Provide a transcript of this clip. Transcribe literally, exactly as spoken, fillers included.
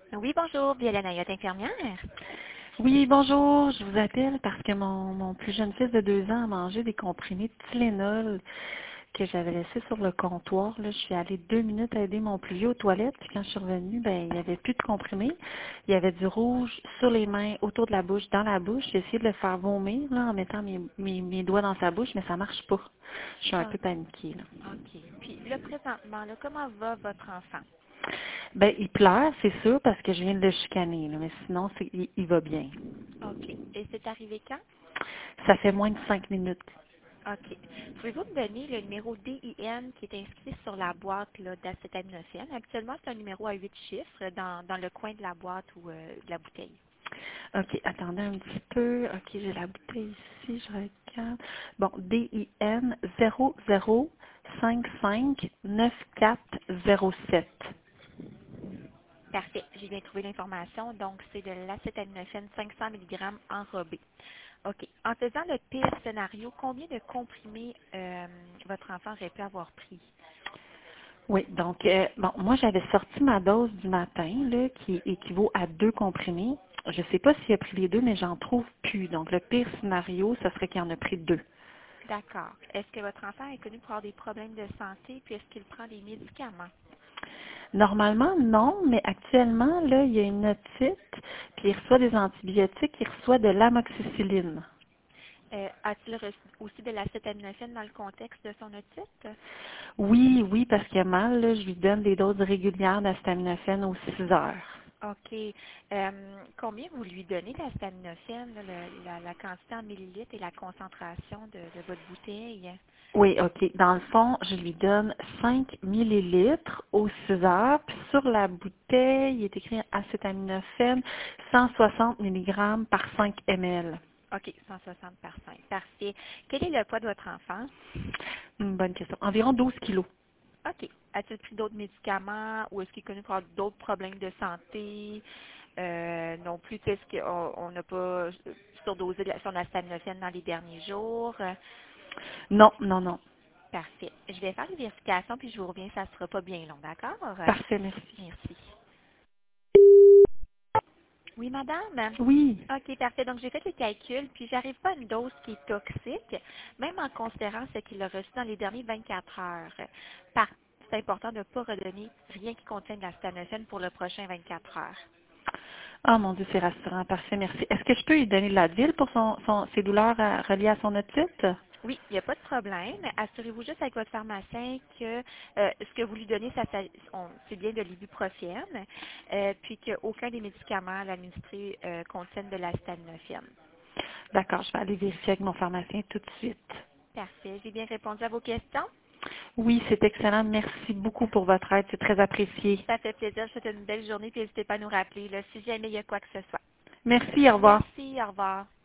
Oui, bonjour, Violaine Ayotte, infirmière. Oui, bonjour. Je vous appelle parce que mon, mon plus jeune fils de deux ans a mangé des comprimés de Tylenol que j'avais laissés sur le comptoir. Là, je suis allée deux minutes aider mon plus vieux aux toilettes. Puis quand je suis revenue, ben il n'y avait plus de comprimés. Il y avait du rouge sur les mains, autour de la bouche, dans la bouche. J'ai essayé de le faire vomir là, en mettant mes, mes, mes doigts dans sa bouche, mais ça marche pas. Je suis un Ah, peu paniquée, là. OK. Puis là, présentement, là, comment va votre enfant? Ben, il pleure, c'est sûr, parce que je viens de le chicaner, là, mais sinon, c'est, il, il va bien. OK. Et c'est arrivé quand? Ça fait moins de cinq minutes. OK. Pouvez-vous me donner le numéro D I N qui est inscrit sur la boîte là, d'acétaminophène? Habituellement, c'est un numéro à huit chiffres dans, dans le coin de la boîte ou euh, de la bouteille. OK, attendez un petit peu. OK, j'ai la bouteille ici, je regarde. Bon, D I N zéro zéro cinq cinq neuf quatre zéro sept. Parfait. J'ai bien trouvé l'information. Donc, c'est de l'acétaminophène cinq cents milligrammes enrobé. OK. En faisant le pire scénario, combien de comprimés euh, votre enfant aurait pu avoir pris? Oui, donc, euh, bon, moi, j'avais sorti ma dose du matin, là, qui équivaut à deux comprimés. Je ne sais pas s'il a pris les deux, mais j'en trouve plus. Donc, le pire scénario, ce serait qu'il en a pris deux. D'accord. Est-ce que votre enfant est connu pour avoir des problèmes de santé, puis est-ce qu'il prend des médicaments? Normalement, non, mais actuellement, là, il y a une otite, puis il reçoit des antibiotiques, il reçoit de l'amoxicilline. Euh, a-t-il reçu aussi de l'acétaminophène dans le contexte de son otite? Oui, oui, parce qu'il a mal, là, je lui donne des doses régulières d'acétaminophène aux six heures. OK. Euh, combien vous lui donnez d'acétaminophène, là, le- la, la quantité en millilitres et la concentration de, de votre bouteille? Oui, OK. Dans le fond, je lui donne cinq millilitres aux six heures. Puis sur la bouteille, il est écrit acétaminophène cent soixante milligrammes par cinq millilitres. OK, cent soixante par cinq. Parfait. Quel est le poids de votre enfant? Une bonne question. Environ douze kilos. OK. A-t-il pris d'autres médicaments ou est-ce qu'il est connu pour avoir d'autres problèmes de santé? Euh, non plus, est-ce qu'on on n'a pas surdosé de la- son acétaminophène dans les derniers jours? Euh, Non, non, non. Parfait. Je vais faire une vérification puis je vous reviens, ça ne sera pas bien long, d'accord? Parfait, merci. Merci. Oui, madame? Oui. OK, parfait. Donc, j'ai fait les calculs, puis j'arrive pas à une dose qui est toxique, même en considérant ce qu'il a reçu dans les derniers vingt-quatre heures. Par c'est important de ne pas redonner rien qui contienne de la stanophène pour le prochain vingt-quatre heures. Ah mon Dieu, c'est rassurant. Parfait, merci. Est-ce que je peux lui donner de l'Advil pour son, son, ses douleurs euh, reliées à son otite? Oui, il n'y a pas de problème. Assurez-vous juste avec votre pharmacien que euh, ce que vous lui donnez, ça, ça- on- c'est bien de l'ibuprofène, euh, puis qu'aucun des médicaments à l'administrer euh, contiennent de la stanophène. D'accord, je vais aller vérifier avec mon pharmacien tout de suite. Parfait. J'ai bien répondu à vos questions. Oui, c'est excellent. Merci beaucoup pour votre aide. C'est très apprécié. Ça fait plaisir. Je vous souhaite une belle journée. Puis n'hésitez pas à nous rappeler là, si jamais il y a quoi que ce soit. Merci, au revoir. Merci. Au revoir.